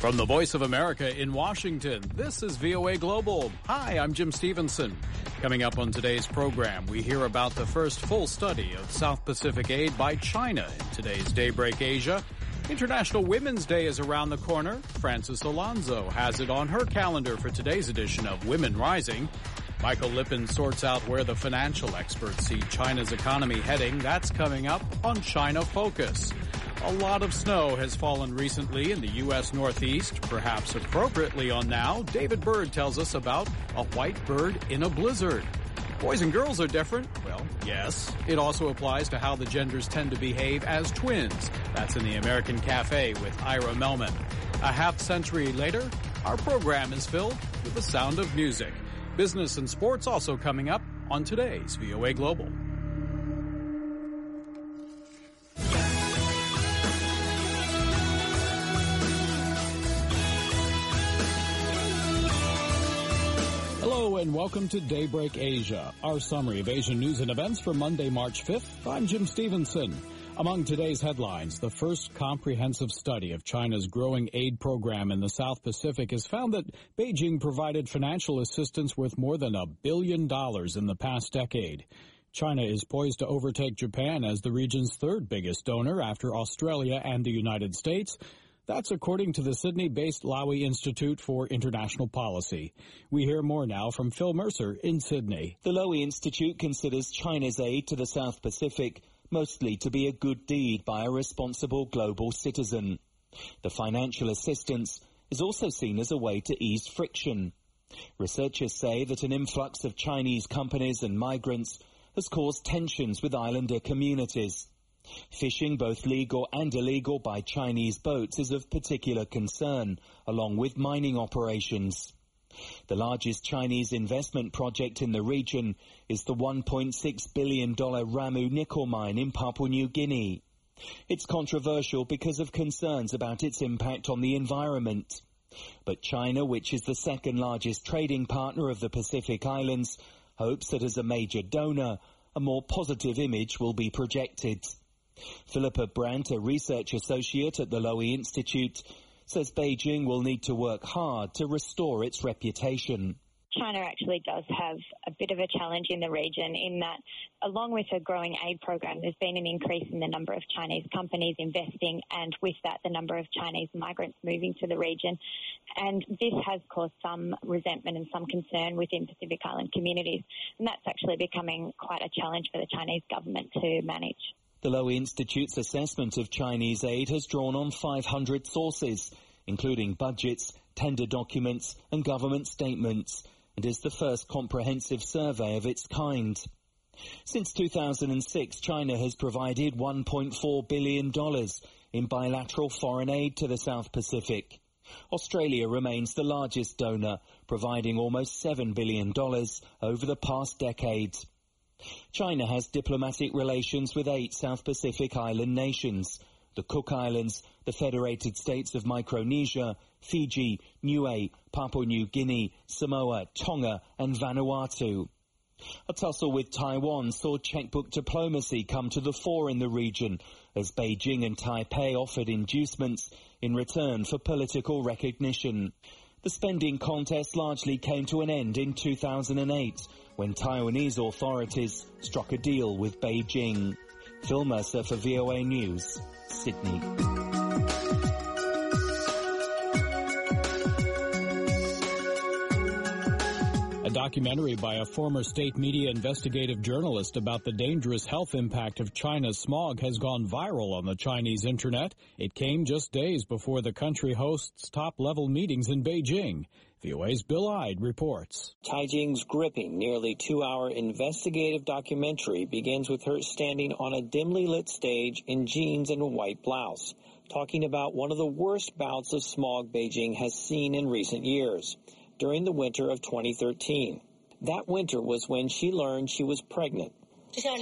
From the Voice of America in Washington, this is VOA Global. Hi, I'm Jim Stevenson. Coming up on today's program, we hear about the first full study of South Pacific aid by China in today's Daybreak Asia. International Women's Day is around the corner. Frances Alonso has it on her calendar for today's edition of Women Rising. Michael Lippin sorts out where the financial experts see China's economy heading. That's coming up on China Focus. A lot of snow has fallen recently in the U.S. Northeast, perhaps appropriately on Now. David Byrd tells us about a white bird in a blizzard. Boys and girls are different. Well, yes. It also applies to how the genders tend to behave as twins. That's in the American Cafe with Ira Melman. A half century later, our program is filled with the sound of music. Business and sports also coming up on today's VOA Global. Hello and welcome to Daybreak Asia, our summary of Asian news and events for Monday, March 5th. I'm Jim Stevenson. Among today's headlines, the first comprehensive study of China's growing aid program in the South Pacific has found that Beijing provided financial assistance worth more than $1 billion in the past decade. China is poised to overtake Japan as the region's third biggest donor after Australia and the United States. That's according to the Sydney-based Lowy Institute for International Policy. We hear more now from Phil Mercer in Sydney. The Lowy Institute considers China's aid to the South Pacific mostly to be a good deed by a responsible global citizen. The financial assistance is also seen as a way to ease friction. Researchers say that an influx of Chinese companies and migrants has caused tensions with islander communities. Fishing, both legal and illegal, by Chinese boats is of particular concern, along with mining operations. The largest Chinese investment project in the region is the $1.6 billion Ramu nickel mine in Papua New Guinea. It's controversial because of concerns about its impact on the environment. But China, which is the second largest trading partner of the Pacific Islands, hopes that as a major donor, a more positive image will be projected. Philippa Brandt, a research associate at the Lowy Institute, says Beijing will need to work hard to restore its reputation. China actually does have a bit of a challenge in the region in that, along with a growing aid program, there's been an increase in the number of Chinese companies investing, and with that, the number of Chinese migrants moving to the region. And this has caused some resentment and some concern within Pacific Island communities, and that's actually becoming quite a challenge for the Chinese government to manage. The Lowy Institute's assessment of Chinese aid has drawn on 500 sources, including budgets, tender documents and government statements, and is the first comprehensive survey of its kind. Since 2006, China has provided $1.4 billion in bilateral foreign aid to the South Pacific. Australia remains the largest donor, providing almost $7 billion over the past decade. China has diplomatic relations with 8 South Pacific island nations: the Cook Islands, the Federated States of Micronesia, Fiji, Niue, Papua New Guinea, Samoa, Tonga and Vanuatu. A tussle with Taiwan saw checkbook diplomacy come to the fore in the region as Beijing and Taipei offered inducements in return for political recognition. The spending contest largely came to an end in 2008 when Taiwanese authorities struck a deal with Beijing. Phil Mercer for VOA News, Sydney. A documentary by a former state media investigative journalist about the dangerous health impact of China's smog has gone viral on the Chinese internet. It came just days before the country hosts top-level meetings in Beijing. VOA's Bill Ide reports. Taijing's gripping, nearly 2-hour investigative documentary begins with her standing on a dimly lit stage in jeans and a white blouse, talking about one of the worst bouts of smog Beijing has seen in recent years, during the winter of 2013. That winter was when she learned she was pregnant. Chai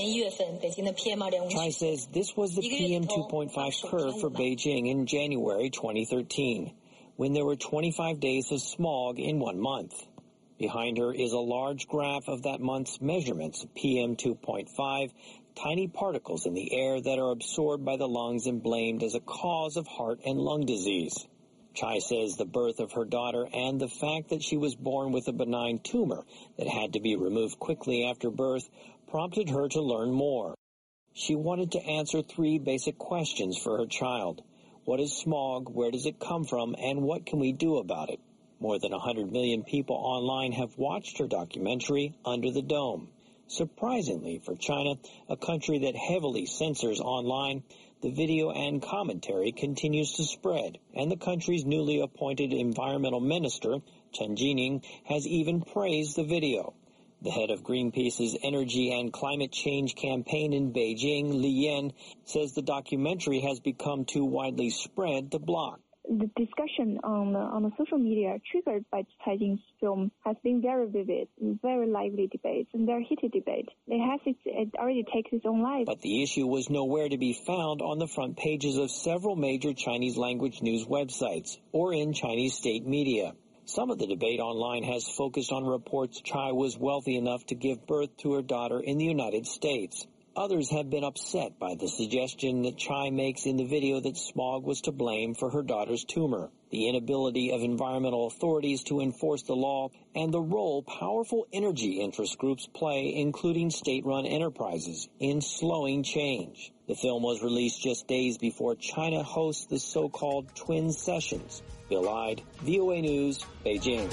says this was the PM2.5 curve for Beijing in January 2013, when there were 25 days of smog in 1 month. Behind her is a large graph of that month's measurements of PM2.5, tiny particles in the air that are absorbed by the lungs and blamed as a cause of heart and lung disease. Chai says the birth of her daughter and the fact that she was born with a benign tumor that had to be removed quickly after birth prompted her to learn more. She wanted to answer 3 basic questions for her child. What is smog? Where does it come from? And what can we do about it? More than 100 million people online have watched her documentary, Under the Dome. Surprisingly for China, a country that heavily censors online, the video and commentary continues to spread, and the country's newly appointed environmental minister, Chen Jining, has even praised the video. The head of Greenpeace's energy and climate change campaign in Beijing, Li Yan, says the documentary has become too widely spread to block. The discussion on the social media triggered by Cai Jing's film has been very vivid, very lively debates, and very heated debate. It already takes its own life. But the issue was nowhere to be found on the front pages of several major Chinese language news websites or in Chinese state media. Some of the debate online has focused on reports Chai was wealthy enough to give birth to her daughter in the United States. Others have been upset by the suggestion that Chai makes in the video that smog was to blame for her daughter's tumor, the inability of environmental authorities to enforce the law, and the role powerful energy interest groups play, including state-run enterprises, in slowing change. The film was released just days before China hosts the so-called Twin Sessions. Bill Ide, VOA News, Beijing.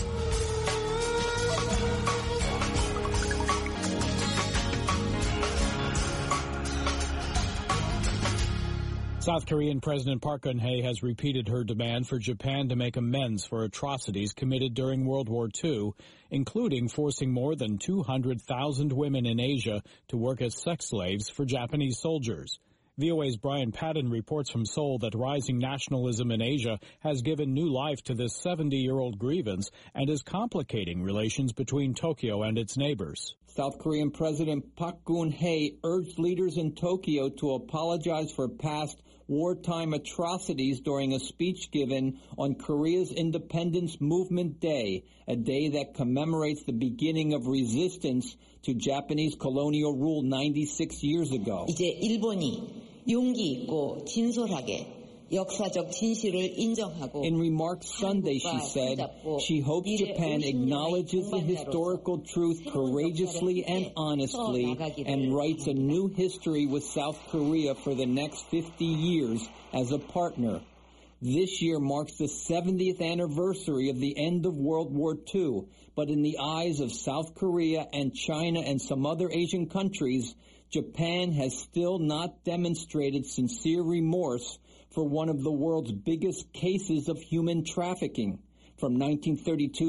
South Korean President Park Geun-hye has repeated her demand for Japan to make amends for atrocities committed during World War II, including forcing more than 200,000 women in Asia to work as sex slaves for Japanese soldiers. VOA's Brian Padden reports from Seoul that rising nationalism in Asia has given new life to this 70-year-old grievance and is complicating relations between Tokyo and its neighbors. South Korean President Park Geun-hye urged leaders in Tokyo to apologize for past wartime atrocities during a speech given on Korea's Independence Movement Day, a day that commemorates the beginning of resistance to Japanese colonial rule 96 years ago. 이제 일본이 용기 있고 진솔하게 역사적 진실을 인정하고 In remarks Sunday, she said, she hopes Japan acknowledges the historical truth courageously and honestly and writes a new history with South Korea for the next 50 years as a partner. This year marks the 70th anniversary of the end of World War II, but in the eyes of South Korea and China and some other Asian countries, Japan has still not demonstrated sincere remorse for one of the world's biggest cases of human trafficking. From 1932 to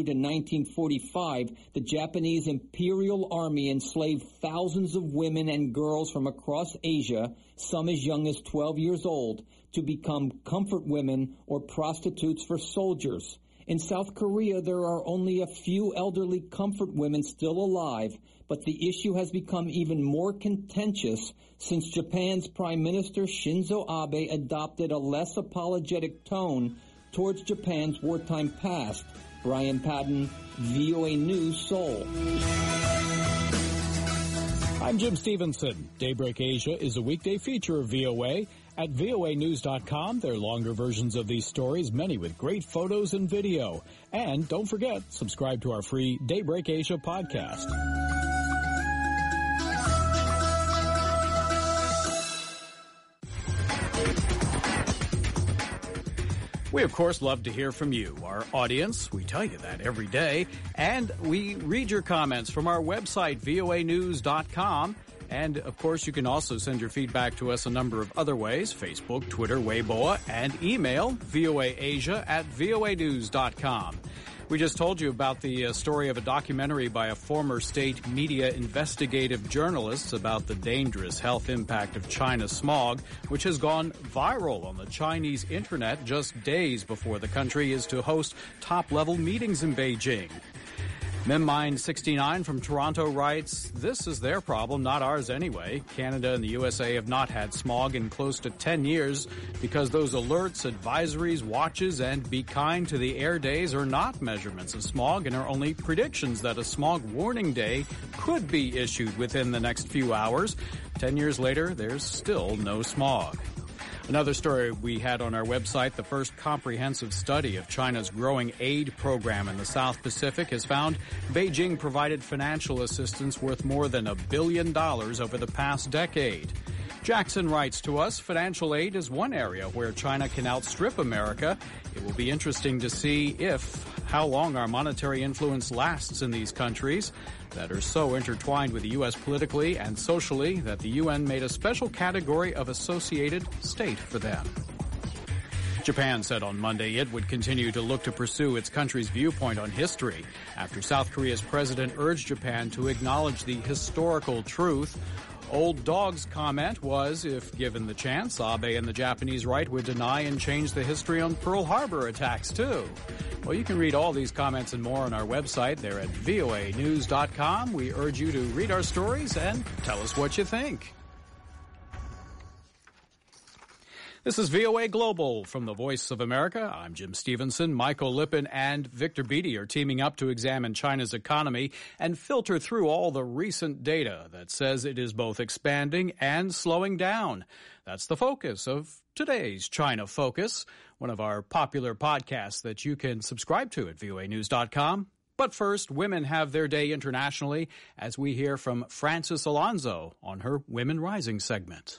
1945, the Japanese Imperial Army enslaved thousands of women and girls from across Asia, some as young as 12 years old, to become comfort women or prostitutes for soldiers. In South Korea, there are only a few elderly comfort women still alive, but the issue has become even more contentious since Japan's Prime Minister Shinzo Abe adopted a less apologetic tone towards Japan's wartime past. Brian Padden, VOA News, Seoul. I'm Jim Stevenson. Daybreak Asia is a weekday feature of VOA. At voanews.com, there are longer versions of these stories, many with great photos and video. And don't forget, subscribe to our free Daybreak Asia podcast. We, of course, love to hear from you, our audience. We tell you that every day. And we read your comments from our website, voanews.com. And, of course, you can also send your feedback to us a number of other ways, Facebook, Twitter, Weibo, and email, voaasia@voanews.com. We just told you about the story of a documentary by a former state media investigative journalist about the dangerous health impact of China's smog, which has gone viral on the Chinese internet just days before the country is to host top-level meetings in Beijing. MemMind69 from Toronto writes, "This is their problem, not ours anyway. Canada and the USA have not had smog in close to 10 years because those alerts, advisories, watches, and be kind to the air days are not measurements of smog and are only predictions that a smog warning day could be issued within the next few hours. 10 years later, there's still no smog." Another story we had on our website, the first comprehensive study of China's growing aid program in the South Pacific has found Beijing provided financial assistance worth more than $1 billion over the past decade. Jackson writes to us, financial aid is one area where China can outstrip America. It will be interesting to see how long our monetary influence lasts in these countries that are so intertwined with the U.S. politically and socially that the UN made a special category of associated state for them. Japan said on Monday it would continue to look to pursue its country's viewpoint on history after South Korea's president urged Japan to acknowledge the historical truth. Old Dog's comment was, if given the chance, Abe and the Japanese right would deny and change the history on Pearl Harbor attacks, too. Well, you can read all these comments and more on our website. They're at voanews.com. We urge you to read our stories and tell us what you think. This is VOA Global from the Voice of America. I'm Jim Stevenson. Michael Lippin and Victor Beattie are teaming up to examine China's economy and filter through all the recent data that says it is both expanding and slowing down. That's the focus of today's China Focus, one of our popular podcasts that you can subscribe to at voanews.com. But first, women have their day internationally as we hear from Frances Alonso on her Women Rising segment.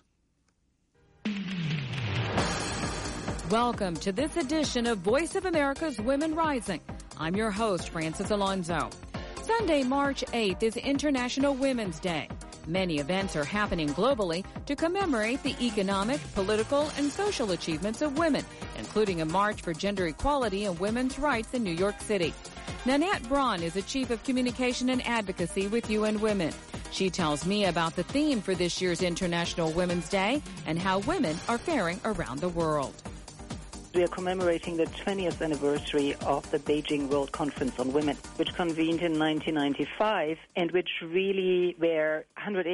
Welcome to this edition of Voice of America's Women Rising. I'm your host, Frances Alonso. Sunday, March 8th is International Women's Day. Many events are happening globally to commemorate the economic, political, and social achievements of women, including a march for gender equality and women's rights in New York City. Nanette Braun is the Chief of Communication and Advocacy with UN Women. She tells me about the theme for this year's International Women's Day and how women are faring around the world. We are commemorating the 20th anniversary of the Beijing World Conference on Women, which convened in 1995 and where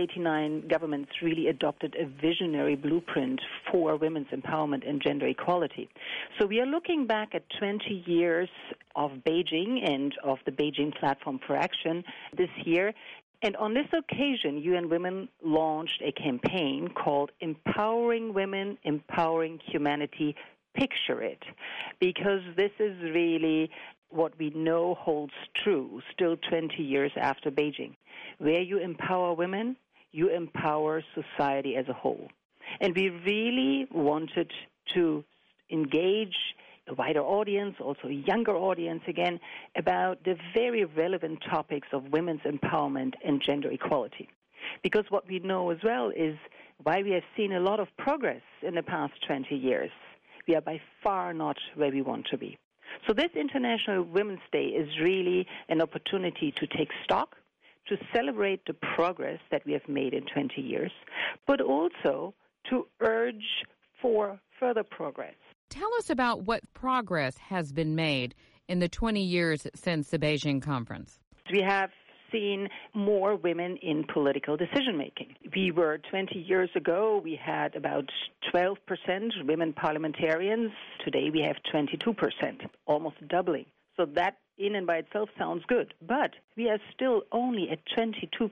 189 governments really adopted a visionary blueprint for women's empowerment and gender equality. So we are looking back at 20 years of Beijing and of the Beijing Platform for Action this year. And on this occasion, UN Women launched a campaign called Empowering Women, Empowering Humanity, Picture It, because this is really what we know holds true still 20 years after Beijing. Where you empower women, you empower society as a whole. And we really wanted to engage a wider audience, also a younger audience again, about the very relevant topics of women's empowerment and gender equality. Because what we know as well is why we have seen a lot of progress in the past 20 years. We are by far not where we want to be. So this International Women's Day is really an opportunity to take stock, to celebrate the progress that we have made in 20 years, but also to urge for further progress. Tell us about what progress has been made in the 20 years since the Beijing conference. We have seen more women in political decision-making. We were 20 years ago, we had about 12% women parliamentarians. Today we have 22%, almost doubling. So that in and by itself sounds good. But we are still only at 22%,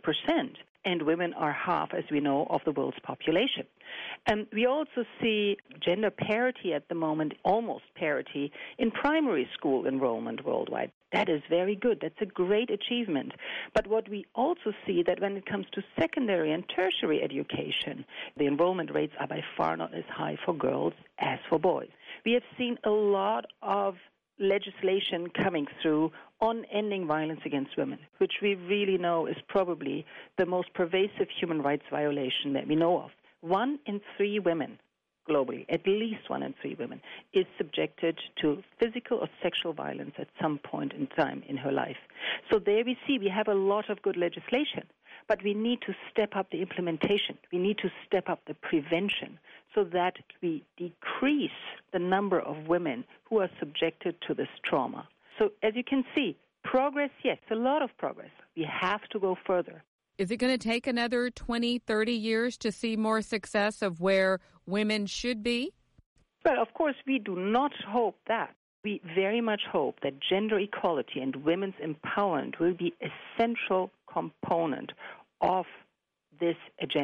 and women are half, as we know, of the world's population. And we also see gender parity at the moment, almost parity, in primary school enrollment worldwide. That is very good. That's a great achievement. But what we also see that when it comes to secondary and tertiary education, the enrollment rates are by far not as high for girls as for boys. We have seen a lot of legislation coming through on ending violence against women, which we really know is probably the most pervasive human rights violation that we know of. 1 in 3 women globally, at least 1 in 3 women, is subjected to physical or sexual violence at some point in time in her life. So there we see we have a lot of good legislation, but we need to step up the implementation. We need to step up the prevention so that we decrease the number of women who are subjected to this trauma. So as you can see, progress, yes, a lot of progress. We have to go further. Is it going to take another 20, 30 years to see more success of where women should be? Well, of course, we do not hope that. We very much hope that gender equality and women's empowerment will be a central component of this agenda.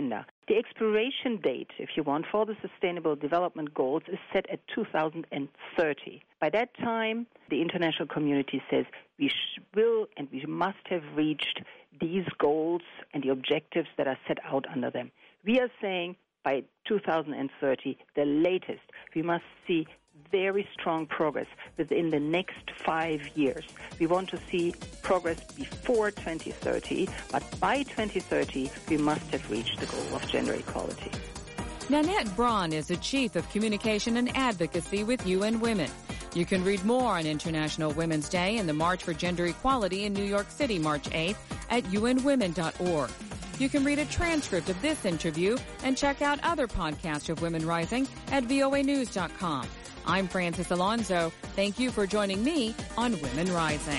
The expiration date, if you want, for the Sustainable Development Goals is set at 2030. By that time, the international community says we will and we must have reached these goals and the objectives that are set out under them. We are saying by 2030, the latest, we must see very strong progress within the next 5 years. We want to see progress before 2030, but by 2030, we must have reached the goal of gender equality. Nanette Braun is the Chief of Communication and Advocacy with UN Women. You can read more on International Women's Day and the March for Gender Equality in New York City, March 8th at unwomen.org. You can read a transcript of this interview and check out other podcasts of Women Rising at voanews.com. I'm Frances Alonso. Thank you for joining me on Women Rising.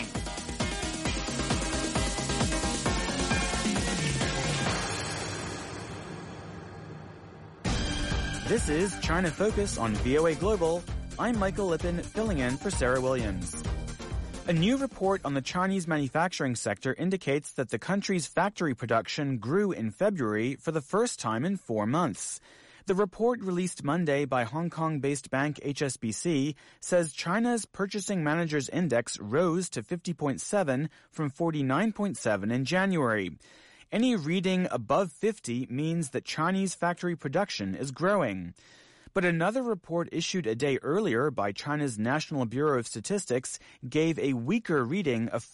This is China Focus on VOA Global. I'm Michael Lippin, filling in for Sarah Williams. A new report on the Chinese manufacturing sector indicates that the country's factory production grew in February for the first time in 4 months. The report released Monday by Hong Kong-based bank HSBC says China's Purchasing Managers' Index rose to 50.7 from 49.7 in January. Any reading above 50 means that Chinese factory production is growing. But another report issued a day earlier by China's National Bureau of Statistics gave a weaker reading of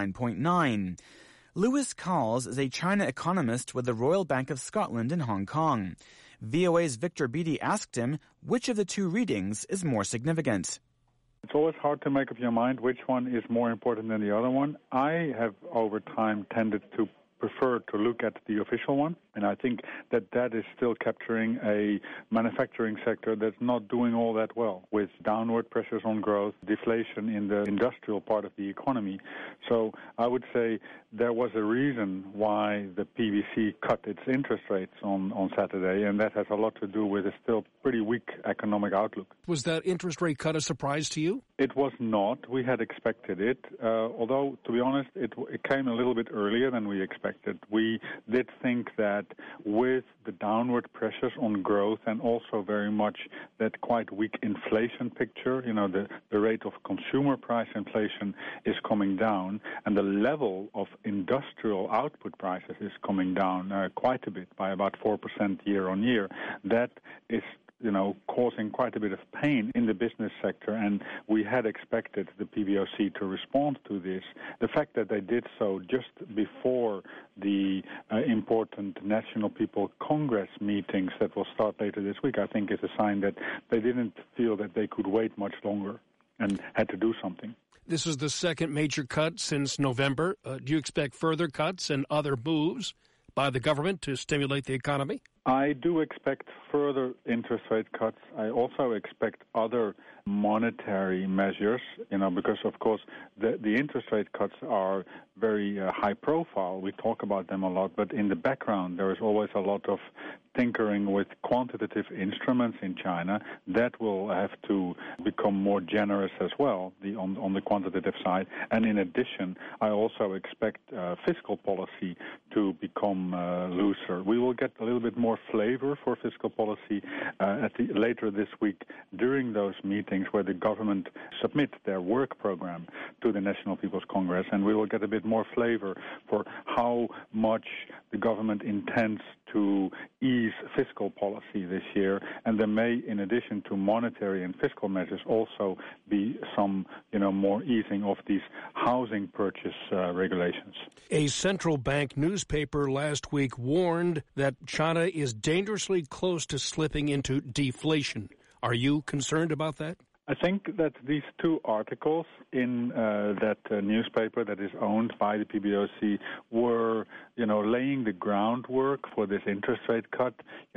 49.9. Lewis Calls is a China economist with the Royal Bank of Scotland in Hong Kong. VOA's Victor Beattie asked him which of the two readings is more significant. It's always hard to make up your mind which one is more important than the other one. I have over time tended to prefer to look at the official one, and I think that is still capturing a manufacturing sector that's not doing all that well, with downward pressures on growth, deflation in the industrial part of the economy. So I would say there was a reason why the PBC cut its interest rates on Saturday, and that has a lot to do with a still pretty weak economic outlook. Was that interest rate cut a surprise to you? It was not. We had expected it, although, to be honest, it came a little bit earlier than we expected. We did think that with the downward pressures on growth and also very much that quite weak inflation picture, the rate of consumer price inflation is coming down, and the level of industrial output prices is coming down quite a bit, by about 4% year on year. That is causing quite a bit of pain in the business sector, and we had expected the PBOC to respond to this. The fact that they did so just before the important National People's Congress meetings that will start later this week, I think is a sign that they didn't feel that they could wait much longer and had to do something. This is the second major cut since November. Do you expect further cuts and other moves by the government to stimulate the economy? I do expect further interest rate cuts. I also expect other monetary measures, because, of course, the interest rate cuts are very high profile. We talk about them a lot, but in the background there is always a lot of tinkering with quantitative instruments in China. That will have to become more generous as well on the quantitative side. And in addition, I also expect fiscal policy to become looser. We will get a little bit more flavor for fiscal policy later this week during those meetings where the government submit their work program to the National People's Congress, and we will get a bit more flavor for how much the government intends to ease fiscal policy this year. And there may, in addition to monetary and fiscal measures, also be some, more easing of these housing purchase regulations. A central bank newspaper last week warned that China is dangerously close to slipping into deflation. Are you concerned about that? I think that these two articles in that newspaper that is owned by the PBOC were, laying the groundwork for this interest rate cut.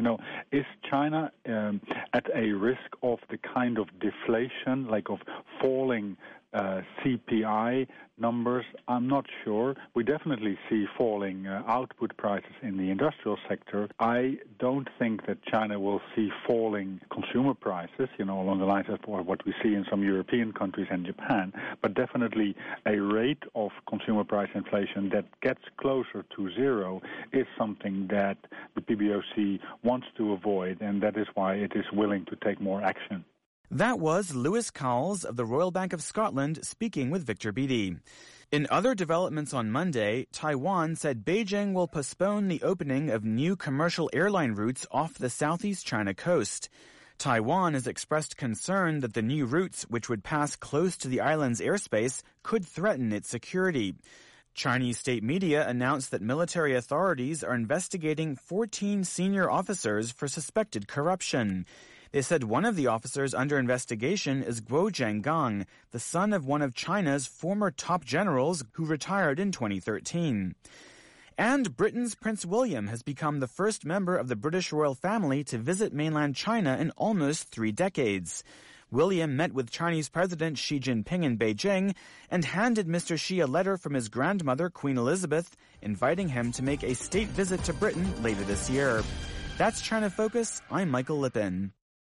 Is China at a risk of the kind of deflation, like of falling CPI numbers, I'm not sure. We definitely see falling output prices in the industrial sector. I don't think that China will see falling consumer prices, along the lines of what we see in some European countries and Japan, but definitely a rate of consumer price inflation that gets closer to zero is something that the PBOC wants to avoid, and that is why it is willing to take more action. That was Lewis Cowles of the Royal Bank of Scotland speaking with Victor Beattie. In other developments on Monday, Taiwan said Beijing will postpone the opening of new commercial airline routes off the southeast China coast. Taiwan has expressed concern that the new routes, which would pass close to the island's airspace, could threaten its security. Chinese state media announced that military authorities are investigating 14 senior officers for suspected corruption. They said one of the officers under investigation is Guo Zhengang, the son of one of China's former top generals who retired in 2013. And Britain's Prince William has become the first member of the British royal family to visit mainland China in almost 3 decades. William met with Chinese President Xi Jinping in Beijing and handed Mr. Xi a letter from his grandmother, Queen Elizabeth, inviting him to make a state visit to Britain later this year. That's China Focus. I'm Michael Lippin.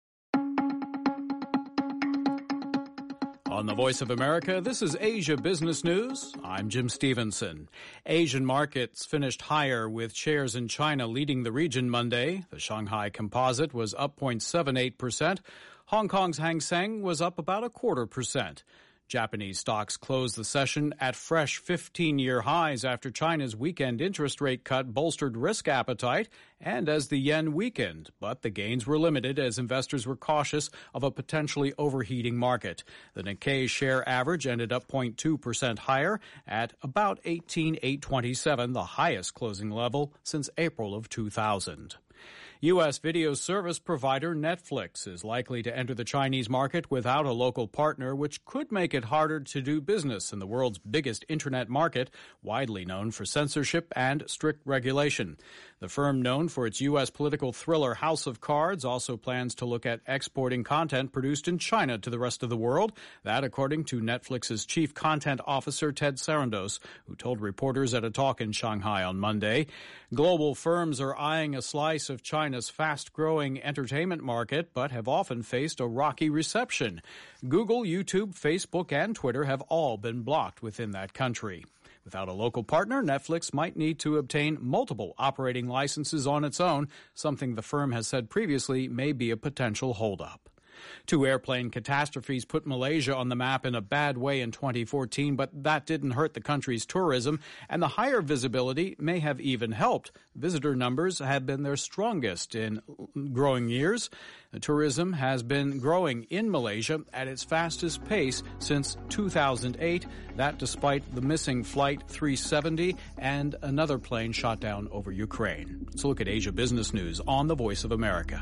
On the Voice of America, this is Asia Business News. I'm Jim Stevenson. Asian markets finished higher with shares in China leading the region Monday. The Shanghai Composite was up 0.78%. Hong Kong's Hang Seng was up about 0.25%. Japanese stocks closed the session at fresh 15-year highs after China's weekend interest rate cut bolstered risk appetite and as the yen weakened. But the gains were limited as investors were cautious of a potentially overheating market. The Nikkei share average ended up 0.2% higher at about 18,827, the highest closing level since April of 2000. U.S. video service provider Netflix is likely to enter the Chinese market without a local partner, which could make it harder to do business in the world's biggest internet market, widely known for censorship and strict regulation. The firm, known for its U.S. political thriller House of Cards, also plans to look at exporting content produced in China to the rest of the world. That, according to Netflix's chief content officer, Ted Sarandos, who told reporters at a talk in Shanghai on Monday. Global firms are eyeing a slice of China's fast-growing entertainment market, but have often faced a rocky reception. Google, YouTube, Facebook, and Twitter have all been blocked within that country. Without a local partner, Netflix might need to obtain multiple operating licenses on its own, something the firm has said previously may be a potential holdup. 2 airplane catastrophes put Malaysia on the map in a bad way in 2014, but that didn't hurt the country's tourism, and the higher visibility may have even helped. Visitor numbers have been their strongest in growing years. The tourism has been growing in Malaysia at its fastest pace since 2008, that despite the missing Flight 370 and another plane shot down over Ukraine. Let's look at Asia Business News on the Voice of America.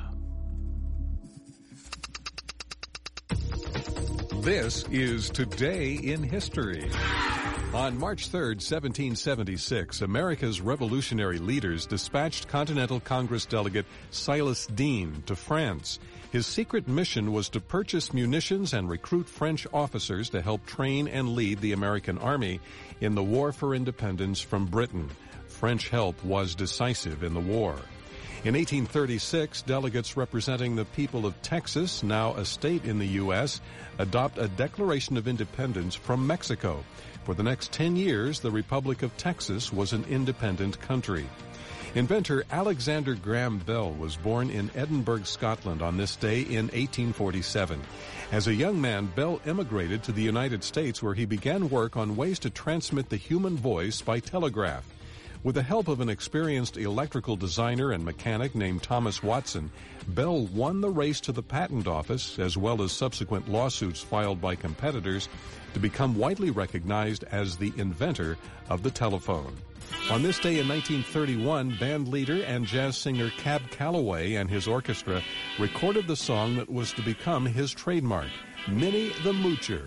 This is Today in History. On March 3, 1776, America's revolutionary leaders dispatched Continental Congress delegate Silas Deane to France. His secret mission was to purchase munitions and recruit French officers to help train and lead the American army in the War for Independence from Britain. French help was decisive in the war. In 1836, delegates representing the people of Texas, now a state in the U.S., adopt a Declaration of Independence from Mexico. For the next 10 years, the Republic of Texas was an independent country. Inventor Alexander Graham Bell was born in Edinburgh, Scotland on this day in 1847. As a young man, Bell immigrated to the United States where he began work on ways to transmit the human voice by telegraph. With the help of an experienced electrical designer and mechanic named Thomas Watson, Bell won the race to the patent office, as well as subsequent lawsuits filed by competitors, to become widely recognized as the inventor of the telephone. On this day in 1931, band leader and jazz singer Cab Calloway and his orchestra recorded the song that was to become his trademark, Minnie the Moocher.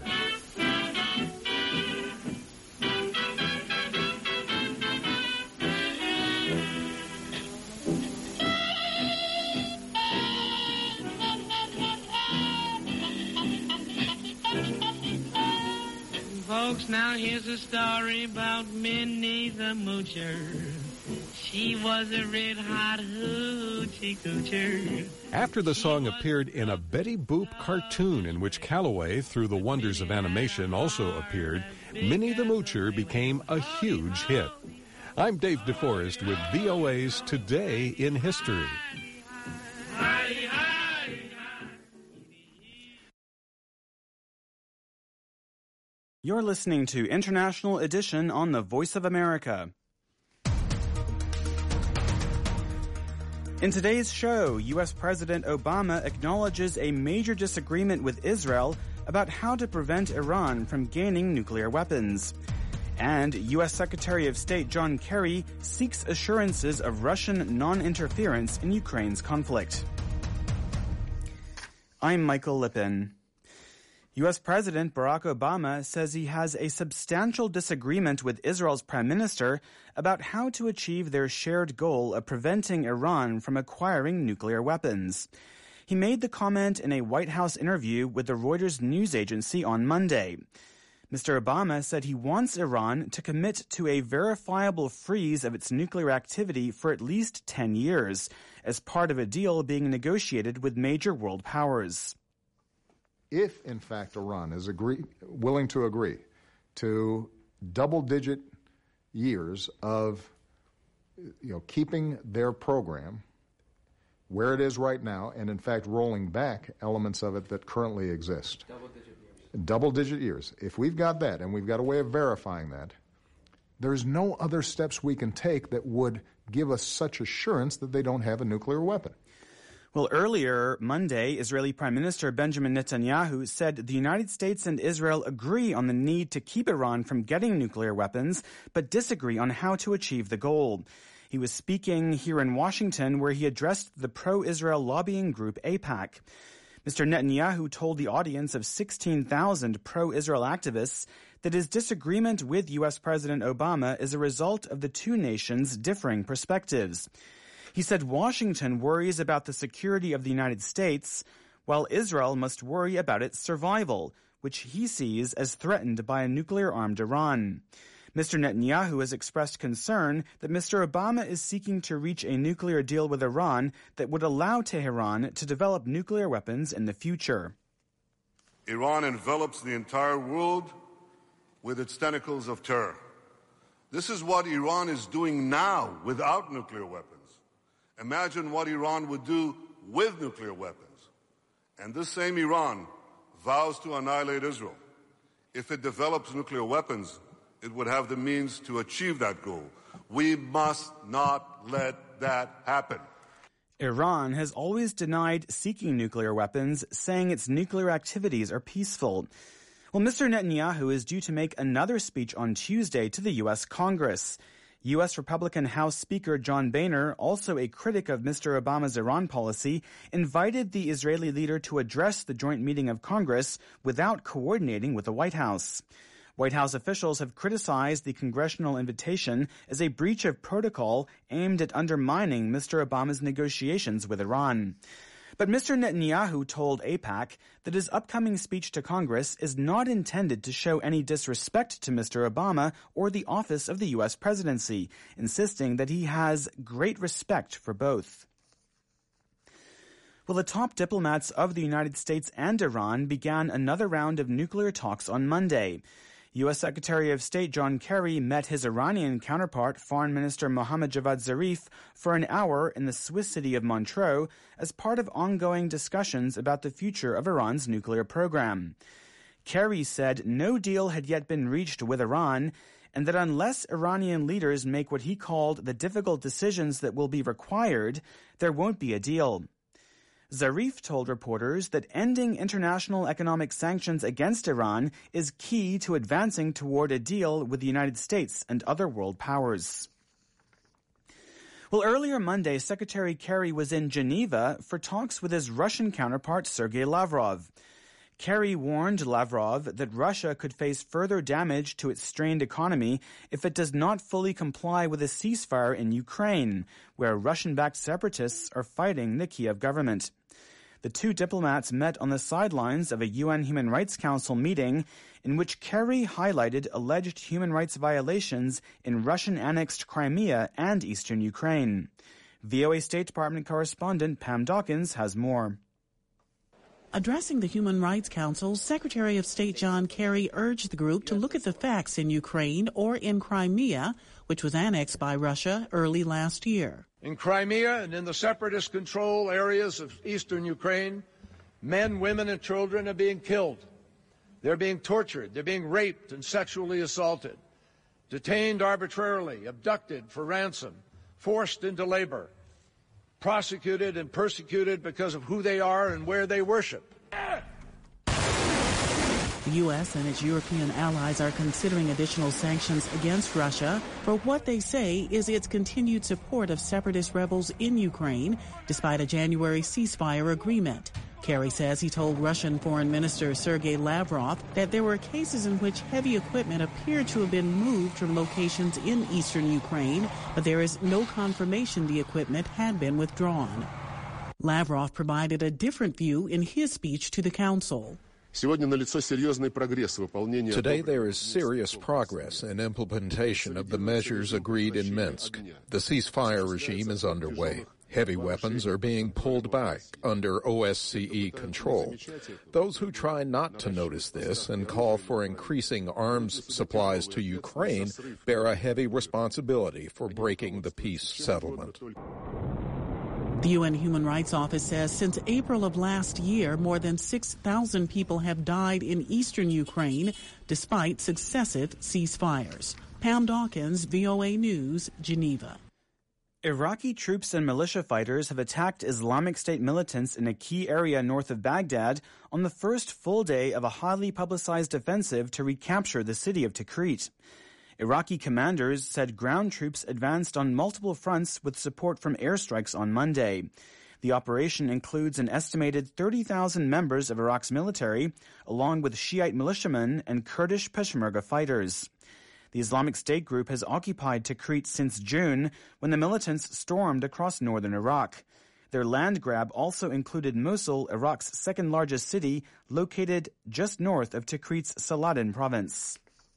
folks, now here's a story about Minnie the Moocher. She was a red-hot hoochie coocher. After the song appeared in a Betty Boop cartoon in which Calloway, through the wonders of animation, also appeared, Minnie the Moocher became a huge hit. I'm Dave DeForest with VOA's Today in History. You're listening to International Edition on the Voice of America. In today's show, U.S. President Obama acknowledges a major disagreement with Israel about how to prevent Iran from gaining nuclear weapons. And U.S. Secretary of State John Kerry seeks assurances of Russian non-interference in Ukraine's conflict. I'm Michael Lippin. U.S. President Barack Obama says he has a substantial disagreement with Israel's prime minister about how to achieve their shared goal of preventing Iran from acquiring nuclear weapons. He made the comment in a White House interview with the Reuters news agency on Monday. Mr. Obama said he wants Iran to commit to a verifiable freeze of its nuclear activity for at least 10 years, as part of a deal being negotiated with major world powers. If, in fact, Iran is willing to agree to double-digit years of keeping their program where it is right now, and in fact rolling back elements of it that currently exist. Double-digit years. If we've got that, and we've got a way of verifying that, there's no other steps we can take that would give us such assurance that they don't have a nuclear weapon. Well, earlier Monday, Israeli Prime Minister Benjamin Netanyahu said the United States and Israel agree on the need to keep Iran from getting nuclear weapons, but disagree on how to achieve the goal. He was speaking here in Washington, where he addressed the pro-Israel lobbying group AIPAC. Mr. Netanyahu told the audience of 16,000 pro-Israel activists that his disagreement with U.S. President Obama is a result of the two nations' differing perspectives. He said Washington worries about the security of the United States, while Israel must worry about its survival, which he sees as threatened by a nuclear-armed Iran. Mr. Netanyahu has expressed concern that Mr. Obama is seeking to reach a nuclear deal with Iran that would allow Tehran to develop nuclear weapons in the future. Iran envelops the entire world with its tentacles of terror. This is what Iran is doing now without nuclear weapons. Imagine what Iran would do with nuclear weapons. And this same Iran vows to annihilate Israel. If it develops nuclear weapons, it would have the means to achieve that goal. We must not let that happen. Iran has always denied seeking nuclear weapons, saying its nuclear activities are peaceful. Well, Mr. Netanyahu is due to make another speech on Tuesday to the U.S. Congress. U.S. Republican House Speaker John Boehner, also a critic of Mr. Obama's Iran policy, invited the Israeli leader to address the joint meeting of Congress without coordinating with the White House. White House officials have criticized the congressional invitation as a breach of protocol aimed at undermining Mr. Obama's negotiations with Iran. But Mr. Netanyahu told AIPAC that his upcoming speech to Congress is not intended to show any disrespect to Mr. Obama or the office of the U.S. presidency, insisting that he has great respect for both. Well, the top diplomats of the United States and Iran began another round of nuclear talks on Monday. U.S. Secretary of State John Kerry met his Iranian counterpart, Foreign Minister Mohammad Javad Zarif, for an hour in the Swiss city of Montreux as part of ongoing discussions about the future of Iran's nuclear program. Kerry said no deal had yet been reached with Iran, and that unless Iranian leaders make what he called the difficult decisions that will be required, there won't be a deal. Zarif told reporters that ending international economic sanctions against Iran is key to advancing toward a deal with the United States and other world powers. Well, earlier Monday, Secretary Kerry was in Geneva for talks with his Russian counterpart, Sergei Lavrov. Kerry warned Lavrov that Russia could face further damage to its strained economy if it does not fully comply with a ceasefire in Ukraine, where Russian-backed separatists are fighting the Kiev government. The two diplomats met on the sidelines of a UN Human Rights Council meeting in which Kerry highlighted alleged human rights violations in Russian-annexed Crimea and eastern Ukraine. VOA State Department correspondent Pam Dawkins has more. Addressing the Human Rights Council, Secretary of State John Kerry urged the group to look at the facts in Ukraine or in Crimea, which was annexed by Russia early last year. In Crimea and in the separatist control areas of eastern Ukraine, men, women, and children are being killed. They're being tortured. They're being raped and sexually assaulted, detained arbitrarily, abducted for ransom, forced into labor, prosecuted and persecuted because of who they are and where they worship. The U.S. and its European allies are considering additional sanctions against Russia for what they say is its continued support of separatist rebels in Ukraine, despite a January ceasefire agreement. Kerry says he told Russian Foreign Minister Sergei Lavrov that there were cases in which heavy equipment appeared to have been moved from locations in eastern Ukraine, but there is no confirmation the equipment had been withdrawn. Lavrov provided a different view in his speech to the Council. Today there is serious progress in implementation of the measures agreed in Minsk. The ceasefire regime is underway. Heavy weapons are being pulled back under OSCE control. Those who try not to notice this and call for increasing arms supplies to Ukraine bear a heavy responsibility for breaking the peace settlement. The UN Human Rights Office says since April of last year, more than 6,000 people have died in eastern Ukraine despite successive ceasefires. Pam Dawkins, VOA News, Geneva. Iraqi troops and militia fighters have attacked Islamic State militants in a key area north of Baghdad on the first full day of a highly publicized offensive to recapture the city of Tikrit. Iraqi commanders said ground troops advanced on multiple fronts with support from airstrikes on Monday. The operation includes an estimated 30,000 members of Iraq's military, along with Shiite militiamen and Kurdish Peshmerga fighters. The Islamic State group has occupied Tikrit since June, when the militants stormed across northern Iraq. Their land grab also included Mosul, Iraq's second-largest city, located just north of Tikrit's Saladin province.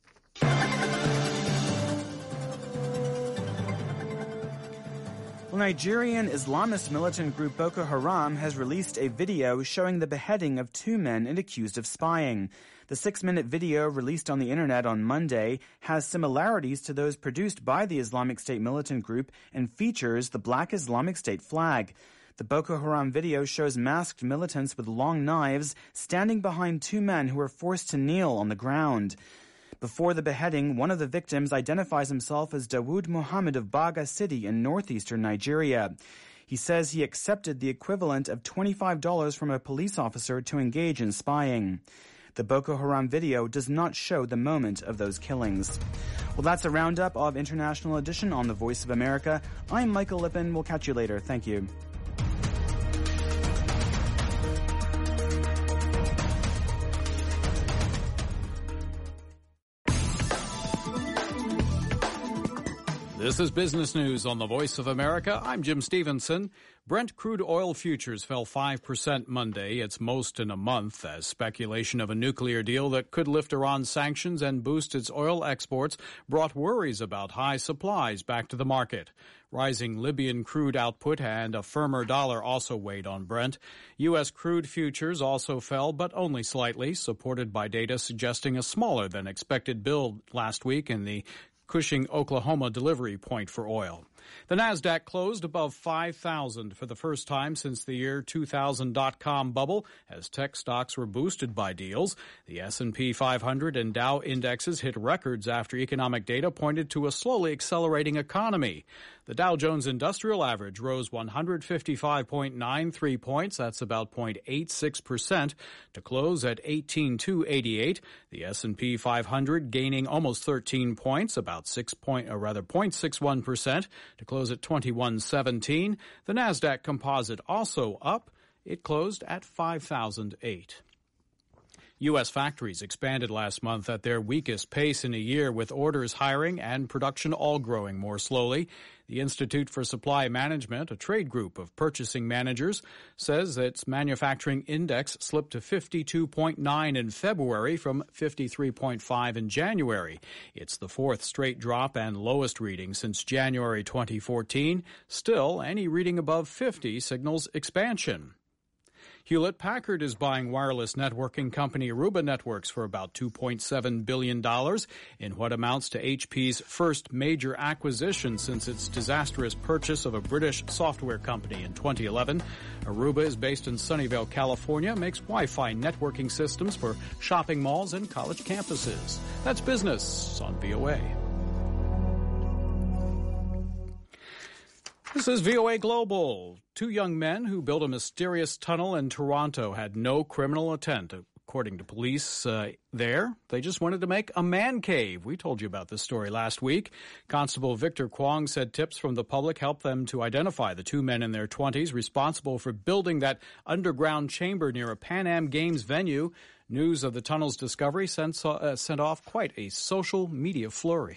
Well, Nigerian Islamist militant group Boko Haram has released a video showing the beheading of two men accused of spying. The 6-minute video released on the internet on Monday has similarities to those produced by the Islamic State militant group and features the Black Islamic State flag. The Boko Haram video shows masked militants with long knives standing behind two men who were forced to kneel on the ground. Before the beheading, one of the victims identifies himself as Dawood Muhammad of Baga City in northeastern Nigeria. He says he accepted the equivalent of $25 from a police officer to engage in spying. The Boko Haram video does not show the moment of those killings. Well, that's a roundup of International Edition on the Voice of America. I'm Michael Lippin. We'll catch you later. Thank you. This is Business News on the Voice of America. I'm Jim Stevenson. Brent crude oil futures fell 5% Monday, its most in a month, as speculation of a nuclear deal that could lift Iran's sanctions and boost its oil exports brought worries about high supplies back to the market. Rising Libyan crude output and a firmer dollar also weighed on Brent. U.S. crude futures also fell, but only slightly, supported by data suggesting a smaller than expected build last week in the Cushing, Oklahoma delivery point for oil. The Nasdaq closed above 5,000 for the first time since the year 2000 dot-com bubble, as tech stocks were boosted by deals. The S&P 500 and Dow indexes hit records after economic data pointed to a slowly accelerating economy. The Dow Jones Industrial Average rose 155.93 points, that's about 0.86%, to close at 18,288. The S&P 500 gaining almost 13 points, about 0.61%, to close at 2117. The Nasdaq Composite also up. It closed at 5,008. U.S. factories expanded last month at their weakest pace in a year, with orders, hiring, and production all growing more slowly. The Institute for Supply Management, a trade group of purchasing managers, says its manufacturing index slipped to 52.9 in February from 53.5 in January. It's the fourth straight drop and lowest reading since January 2014. Still, any reading above 50 signals expansion. Hewlett-Packard is buying wireless networking company Aruba Networks for about $2.7 billion in what amounts to HP's first major acquisition since its disastrous purchase of a British software company in 2011. Aruba is based in Sunnyvale, California, makes Wi-Fi networking systems for shopping malls and college campuses. That's business on VOA. This is VOA Global. Two young men who built a mysterious tunnel in Toronto had no criminal intent, according to police there. They just wanted to make a man cave. We told you about this story last week. Constable Victor Kwong said tips from the public helped them to identify the two men in their 20s responsible for building that underground chamber near a Pan Am Games venue. News of the tunnel's discovery sent off quite a social media flurry.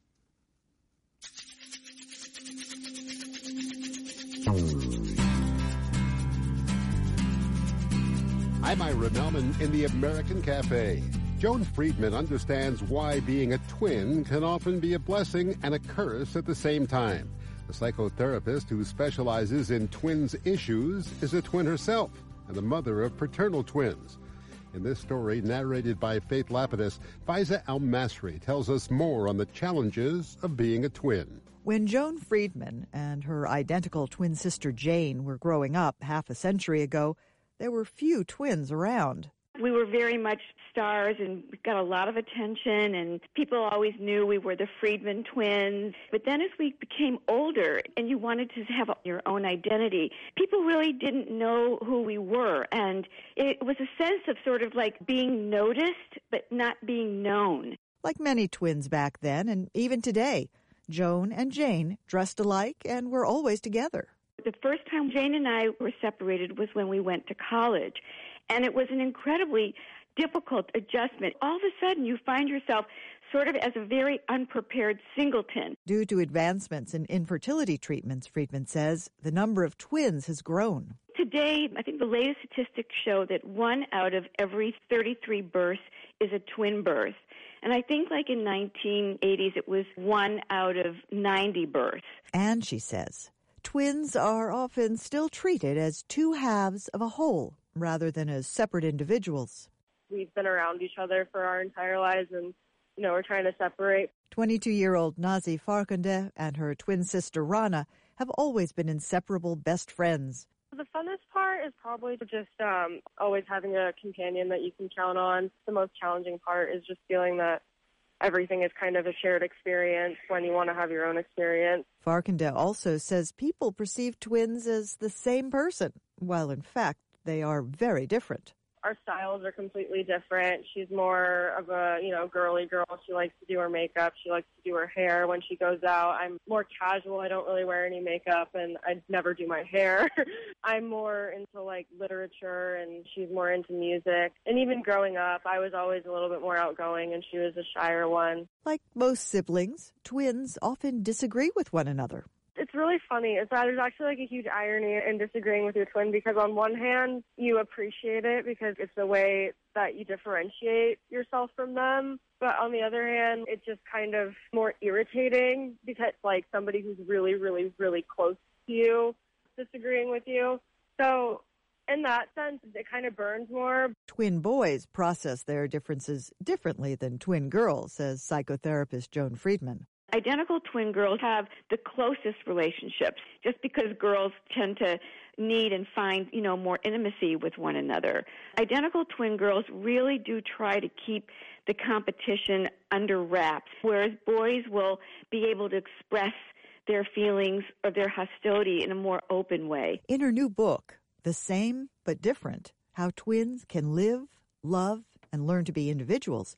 I'm Ira Melman in the American Cafe. Joan Friedman understands why being a twin can often be a blessing and a curse at the same time. The psychotherapist who specializes in twins issues is a twin herself and the mother of fraternal twins. In this story, narrated by Faith Lapidus, Faiza Al-Masri tells us more on the challenges of being a twin. When Joan Friedman and her identical twin sister Jane were growing up half a century ago, there were few twins around. We were very much stars and got a lot of attention, and people always knew we were the Friedman twins. But then as we became older and you wanted to have your own identity, people really didn't know who we were. And it was a sense of sort of like being noticed but not being known. Like many twins back then and even today, Joan and Jane dressed alike and were always together. The first time Jane and I were separated was when we went to college, and it was an incredibly difficult adjustment. All of a sudden, you find yourself sort of as a very unprepared singleton. Due to advancements in infertility treatments, Friedman says, the number of twins has grown. Today, I think the latest statistics show that 1 out of every 33 births is a twin birth. And I think like in 1980s, it was 1 out of 90 births. And she says, twins are often still treated as two halves of a whole rather than as separate individuals. We've been around each other for our entire lives and, we're trying to separate. 22-year-old Nazi Farkandeh and her twin sister Rana have always been inseparable best friends. The funnest part is probably just always having a companion that you can count on. The most challenging part is just feeling that everything is kind of a shared experience when you want to have your own experience. Farkandeh also says people perceive twins as the same person, while in fact they are very different. Our styles are completely different. She's more of a, girly girl. She likes to do her makeup. She likes to do her hair when she goes out. I'm more casual. I don't really wear any makeup, and I never do my hair. I'm more into, literature, and she's more into music. And even growing up, I was always a little bit more outgoing, and she was a shyer one. Like most siblings, twins often disagree with one another. It's really funny. There's actually a huge irony in disagreeing with your twin because on one hand, you appreciate it because it's the way that you differentiate yourself from them. But on the other hand, it's just kind of more irritating because somebody who's really, really, really close to you disagreeing with you. So in that sense, it kind of burns more. Twin boys process their differences differently than twin girls, says psychotherapist Joan Friedman. Identical twin girls have the closest relationships just because girls tend to need and find, more intimacy with one another. Identical twin girls really do try to keep the competition under wraps, whereas boys will be able to express their feelings or their hostility in a more open way. In her new book, The Same But Different, How Twins Can Live, Love, and Learn to Be Individuals,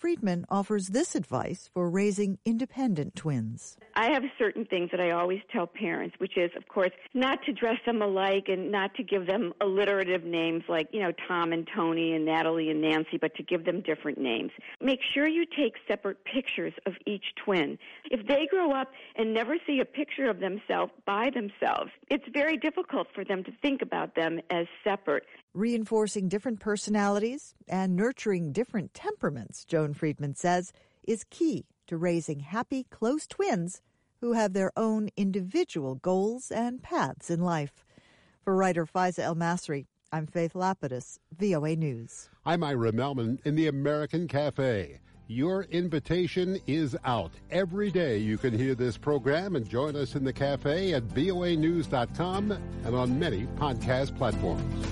Friedman offers this advice for raising independent twins. I have certain things that I always tell parents, which is, of course, not to dress them alike and not to give them alliterative names like, Tom and Tony and Natalie and Nancy, but to give them different names. Make sure you take separate pictures of each twin. If they grow up and never see a picture of themselves by themselves, it's very difficult for them to think about them as separate. Reinforcing different personalities and nurturing different temperaments, Joan Friedman says, is key to raising happy, close twins who have their own individual goals and paths in life. For writer Faiza El-Masri, I'm Faith Lapidus, VOA News. I'm Ira Melman in the American Cafe. Your invitation is out. Every day you can hear this program and join us in the cafe at voanews.com and on many podcast platforms.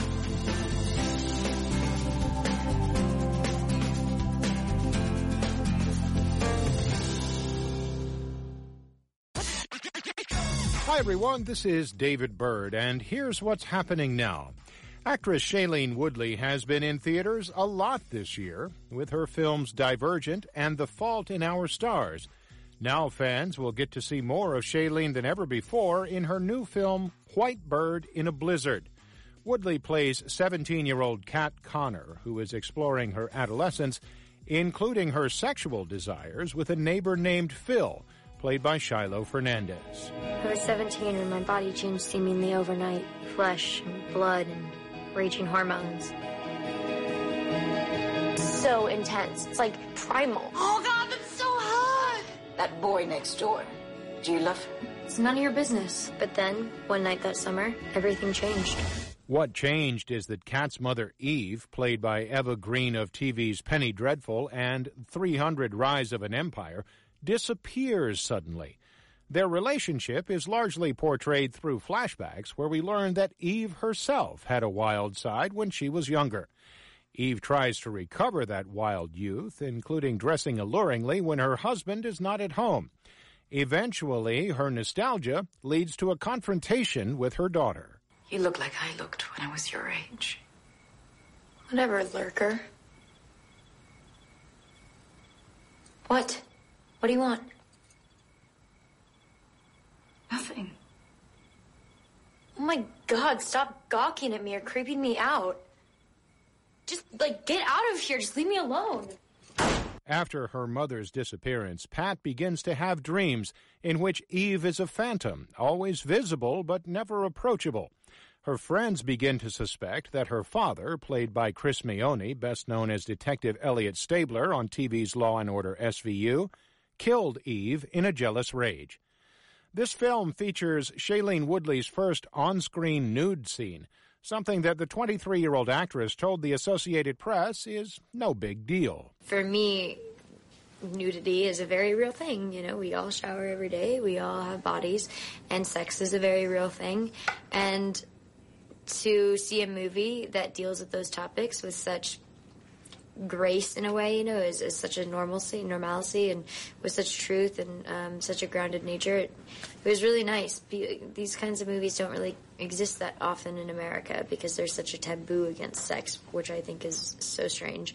Hi, everyone. This is David Byrd, and here's what's happening now. Actress Shailene Woodley has been in theaters a lot this year with her films Divergent and The Fault in Our Stars. Now fans will get to see more of Shailene than ever before in her new film White Bird in a Blizzard. Woodley plays 17-year-old Kat Connor, who is exploring her adolescence, including her sexual desires, with a neighbor named Phil, played by Shiloh Fernandez. I was 17 when my body changed seemingly overnight. Flesh and blood and raging hormones. So intense. It's like primal. Oh, God, that's so hot! That boy next door, do you love him? It's none of your business. But then, one night that summer, everything changed. What changed is that Kat's mother, Eve, played by Eva Green of TV's Penny Dreadful and 300 Rise of an Empire, disappears suddenly. Their relationship is largely portrayed through flashbacks where we learn that Eve herself had a wild side when she was younger. Eve tries to recover that wild youth, including dressing alluringly when her husband is not at home. Eventually, her nostalgia leads to a confrontation with her daughter. You look like I looked when I was your age. Whatever, lurker. What? What do you want? Nothing. Oh my God, stop gawking at me or creeping me out. Just, get out of here. Just leave me alone. After her mother's disappearance, Pat begins to have dreams in which Eve is a phantom, always visible but never approachable. Her friends begin to suspect that her father, played by Chris Meoni, best known as Detective Elliot Stabler on TV's Law & Order SVU, killed Eve in a jealous rage. This film features Shailene Woodley's first on-screen nude scene, something that the 23-year-old actress told the Associated Press is no big deal. For me, nudity is a very real thing. We all shower every day, we all have bodies, and sex is a very real thing. And to see a movie that deals with those topics with such grace in a way, is such a normalcy, and with such truth and such a grounded nature. It was really nice. These kinds of movies don't really exist that often in America because there's such a taboo against sex, which I think is so strange.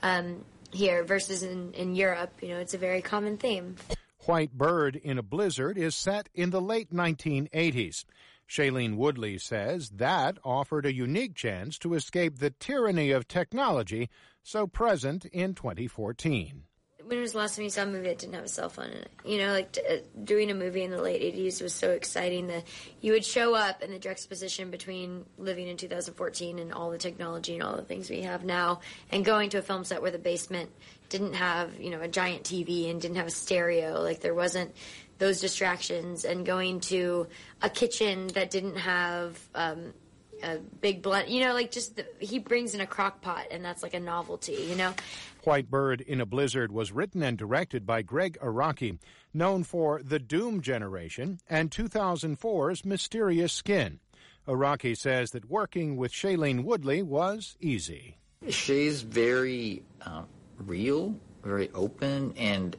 Here versus in Europe, it's a very common theme. White Bird in a Blizzard is set in the late 1980s. Shailene Woodley says that offered a unique chance to escape the tyranny of technology so present in 2014. When was the last time you saw a movie that didn't have a cell phone in it? Doing a movie in the late 80s was so exciting that you would show up in the juxtaposition between living in 2014 and all the technology and all the things we have now, and going to a film set where the basement didn't have, a giant TV and didn't have a stereo. There wasn't those distractions, and going to a kitchen that didn't have a big blend, he brings in a crock pot, and that's like a novelty, White Bird in a Blizzard was written and directed by Greg Araki, known for The Doom Generation and 2004's Mysterious Skin. Araki says that working with Shailene Woodley was easy. She's very real, very open, and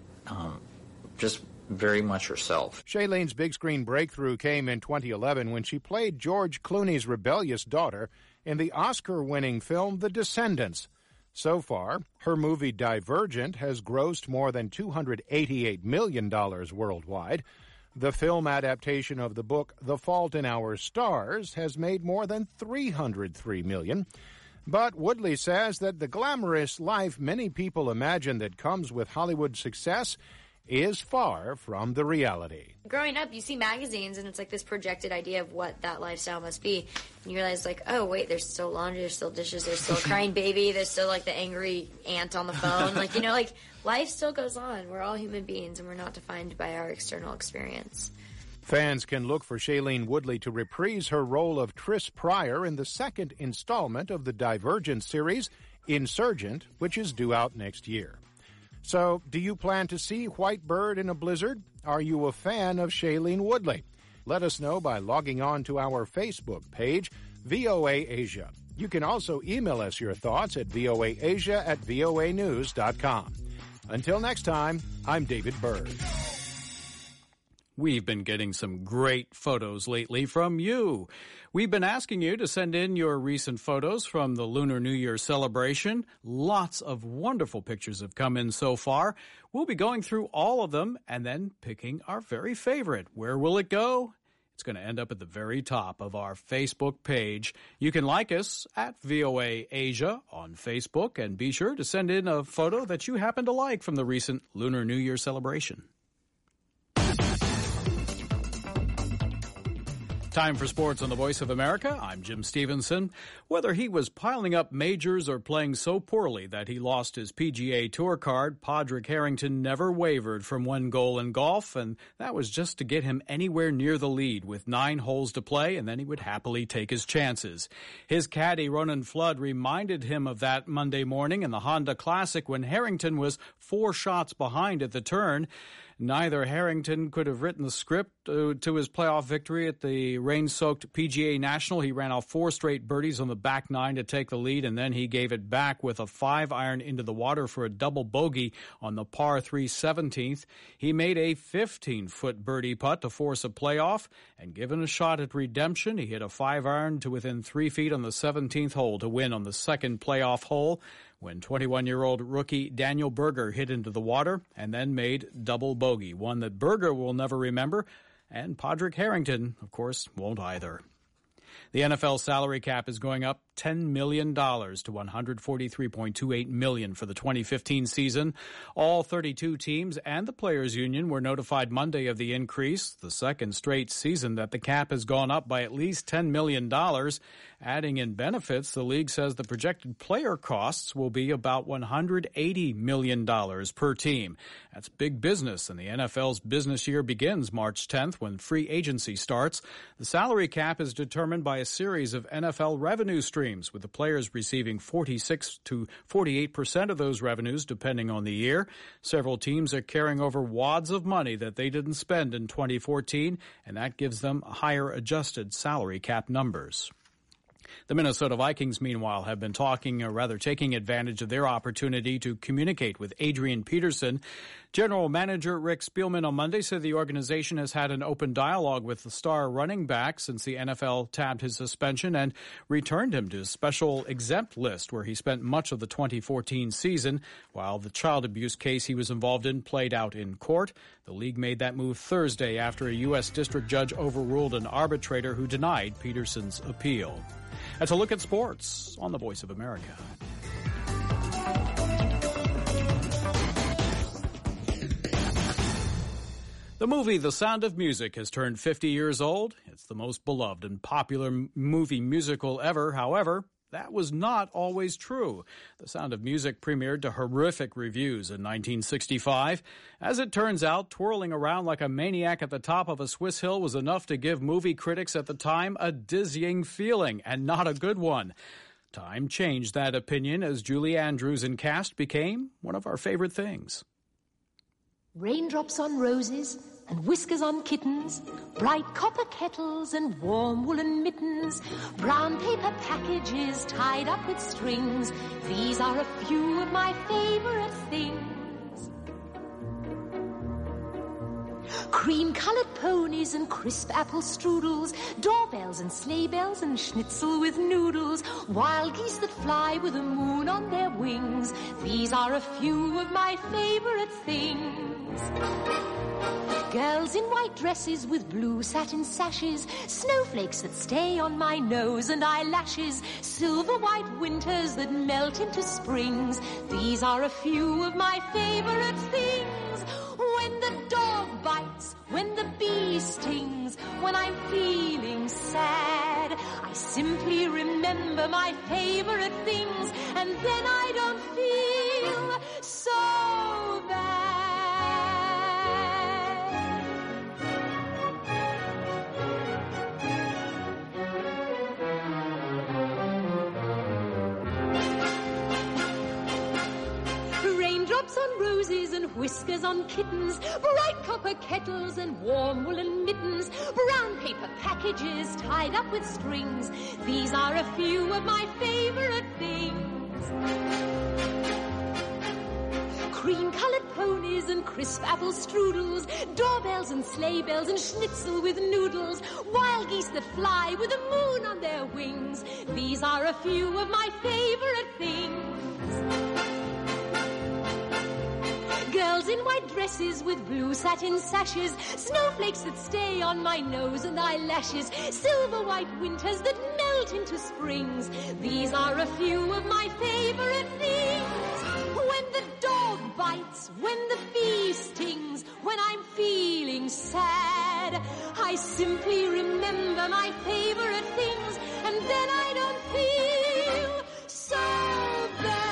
just very much herself. Shailene's big screen breakthrough came in 2011 when she played George Clooney's rebellious daughter in the Oscar-winning film The Descendants. So far, her movie Divergent has grossed more than $288 million worldwide. The film adaptation of the book The Fault in Our Stars has made more than $303 million. But Woodley says that the glamorous life many people imagine that comes with Hollywood success is far from the reality. Growing up, you see magazines, and it's like this projected idea of what that lifestyle must be. And you realize, like, oh, wait, there's still laundry, there's still dishes, there's still a crying baby, there's still, like, the angry aunt on the phone. Like, you know, like, life still goes on. We're all human beings, and we're not defined by our external experience. Fans can look for Shailene Woodley to reprise her role of Tris Pryor in the second installment of the Divergent series, Insurgent, which is due out next year. So, do you plan to see White Bird in a blizzard? Are you a fan of Shailene Woodley? Let us know by logging on to our Facebook page, VOA Asia. You can also email us your thoughts at voaasia@voanews.com. Until next time, I'm David Byrd. We've been getting some great photos lately from you. We've been asking you to send in your recent photos from the Lunar New Year celebration. Lots of wonderful pictures have come in so far. We'll be going through all of them and then picking our very favorite. Where will it go? It's going to end up at the very top of our Facebook page. You can like us at VOA Asia on Facebook, and be sure to send in a photo that you happen to like from the recent Lunar New Year celebration. Time for sports on the Voice of America. I'm Jim Stevenson. Whether he was piling up majors or playing so poorly that he lost his PGA Tour card, Padraig Harrington never wavered from one goal in golf, and that was just to get him anywhere near the lead with 9 holes to play, and then he would happily take his chances. His caddy, Ronan Flood, reminded him of that Monday morning in the Honda Classic when Harrington was 4 shots behind at the turn. Neither Harrington could have written the script to his playoff victory at the rain-soaked PGA National. He ran off 4 straight birdies on the back 9 to take the lead, and then he gave it back with a 5-iron into the water for a double bogey on the par 3 17th. He made a 15-foot birdie putt to force a playoff, and given a shot at redemption, he hit a 5-iron to within 3 feet on the 17th hole to win on the second playoff hole, when 21-year-old rookie Daniel Berger hit into the water and then made double bogey, one that Berger will never remember, and Padraig Harrington, of course, won't either. The NFL salary cap is going up $10 million to $143.28 million for the 2015 season. All 32 teams and the Players Union were notified Monday of the increase, the second straight season that the cap has gone up by at least $10 million. Adding in benefits, the league says the projected player costs will be about $180 million per team. That's big business, and the NFL's business year begins March 10th when free agency starts. The salary cap is determined by a series of NFL revenue streams, with the players receiving 46 to 48% of those revenues, depending on the year. Several teams are carrying over wads of money that they didn't spend in 2014, and that gives them higher adjusted salary cap numbers. The Minnesota Vikings, meanwhile, have been taking advantage of their opportunity to communicate with Adrian Peterson. General Manager Rick Spielman on Monday said the organization has had an open dialogue with the star running back since the NFL tabbed his suspension and returned him to a special exempt list where he spent much of the 2014 season, while the child abuse case he was involved in played out in court. The league made that move Thursday after a U.S. district judge overruled an arbitrator who denied Peterson's appeal. That's a look at sports on the Voice of America. The movie The Sound of Music has turned 50 years old. It's the most beloved and popular movie musical ever. However, that was not always true. The Sound of Music premiered to horrific reviews in 1965. As it turns out, twirling around like a maniac at the top of a Swiss hill was enough to give movie critics at the time a dizzying feeling, and not a good one. Time changed that opinion as Julie Andrews in cast became one of our favorite things. Raindrops on roses and whiskers on kittens, bright copper kettles and warm woolen mittens, brown paper packages tied up with strings. These are a few of my favorite things. Cream-colored ponies and crisp apple strudels, doorbells and sleigh bells and schnitzel with noodles, wild geese that fly with the moon on their wings. These are a few of my favorite things. Girls in white dresses with blue satin sashes, snowflakes that stay on my nose and eyelashes, silver white winters that melt into springs. These are a few of my favorite things. When the dog bites, when the bee stings, when I'm feeling sad, I simply remember my favorite things, and then I don't feel so bad. Raindrops on roses and whiskers on kittens, bright copper kettles and warm woolen mittens, brown paper packages tied up with strings. These are a few of my favorite things. Cream-colored ponies and crisp apple strudels, doorbells and sleigh bells and schnitzel with noodles, wild geese that fly with the moon on their wings. These are a few of my favorite things. Girls in white dresses with blue satin sashes, snowflakes that stay on my nose and eyelashes, silver white winters that melt into springs. These are a few of my favorite things. When the dog bites, when the bee stings, when I'm feeling sad, I simply remember my favorite things, and then I don't feel so bad.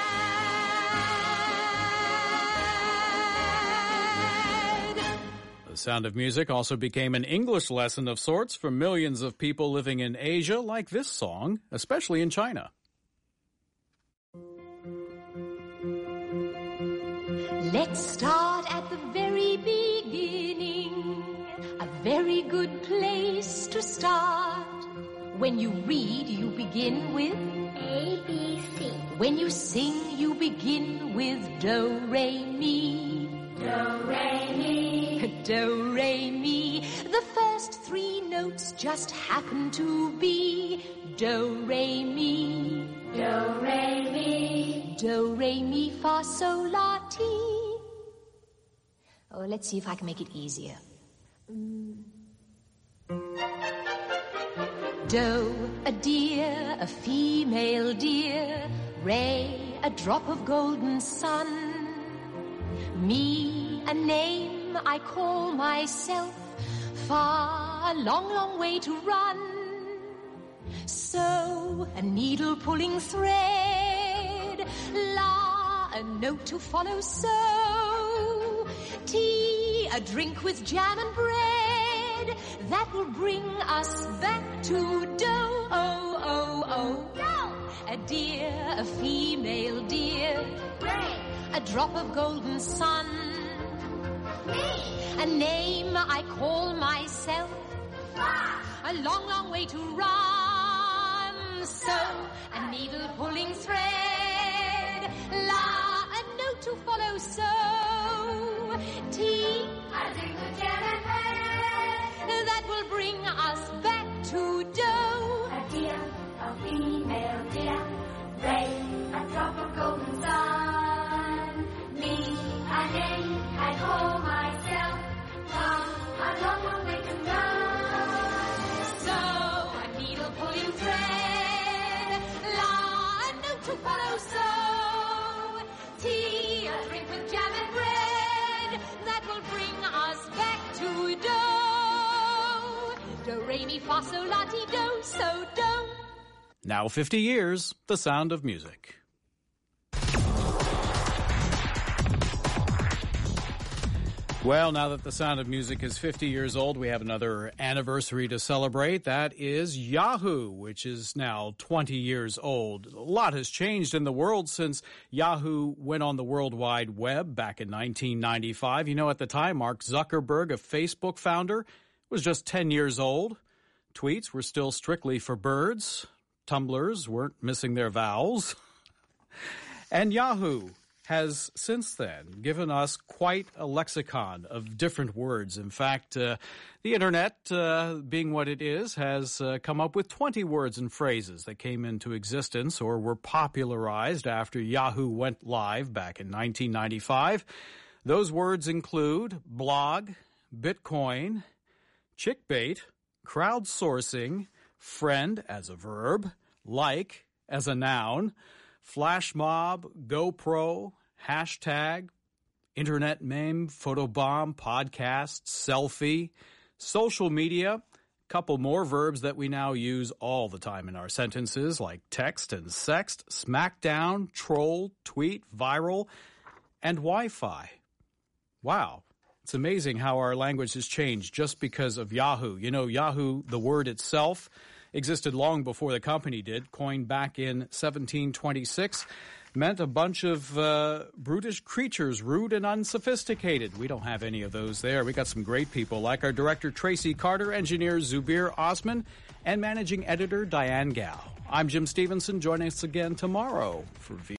The Sound of Music also became an English lesson of sorts for millions of people living in Asia, like this song, especially in China. Let's start at the very beginning, a very good place to start. When you read, you begin with A, B, C. When you sing, you begin with Do, Re, Mi. Do, Re, Mi. Do, Re, Mi. The first three notes just happen to be Do, Re, Mi. Do, Re, Mi. Do, Re, Mi, Fa, Sol, La, Ti. Oh, let's see if I can make it easier. Do, a deer, a female deer. Re, a drop of golden sun. Mi, a name I call myself. Fa, a long, long way to run. So, a needle pulling thread. La, a note to follow. So, tea, a drink with jam and bread. That will bring us back to Do. Oh, oh, oh. Do. A deer, a female deer. Ray. A drop of golden sun. Me. A name I call myself. Fa. A long, long way to run. So, a needle pulling thread. La, a note to follow. So, tea, a drink with jam and bread. That will bring us back to Do. A deer, a female deer. Ray, a drop of golden sun. Me, a name I call myself. Fa, a long, long way to run. So, a needle pulling thread. La, a note to follow. So, tea, a drink with jam and bread. That will bring us back to Do. Do, Re, Mi, Fa, Sol, La, Ti, Do. So, Do. Now 50 years, The Sound of Music. Well, now that The Sound of Music is 50 years old, we have another anniversary to celebrate. That is Yahoo, which is now 20 years old. A lot has changed in the world since Yahoo went on the World Wide Web back in 1995. You know, at the time, Mark Zuckerberg, a Facebook founder, was just 10 years old. Tweets were still strictly for birds. Tumblers weren't missing their vowels. And Yahoo has since then given us quite a lexicon of different words. In fact, the Internet, being what it is, has come up with 20 words and phrases that came into existence or were popularized after Yahoo went live back in 1995. Those words include blog, Bitcoin, chickbait, crowdsourcing, friend as a verb, like as a noun, flash mob, GoPro, hashtag, internet meme, photobomb, podcast, selfie, social media, couple more verbs that we now use all the time in our sentences like text and sext, smackdown, troll, tweet, viral, and Wi-Fi. Wow. It's amazing how our language has changed just because of Yahoo. You know, Yahoo, the word itself, existed long before the company did, coined back in 1726, meant a bunch of brutish creatures, rude and unsophisticated. We don't have any of those there. We got some great people like our director, Tracy Carter, engineer Zubair Osman, and managing editor, Diane Gao. I'm Jim Stevenson. Join us again tomorrow for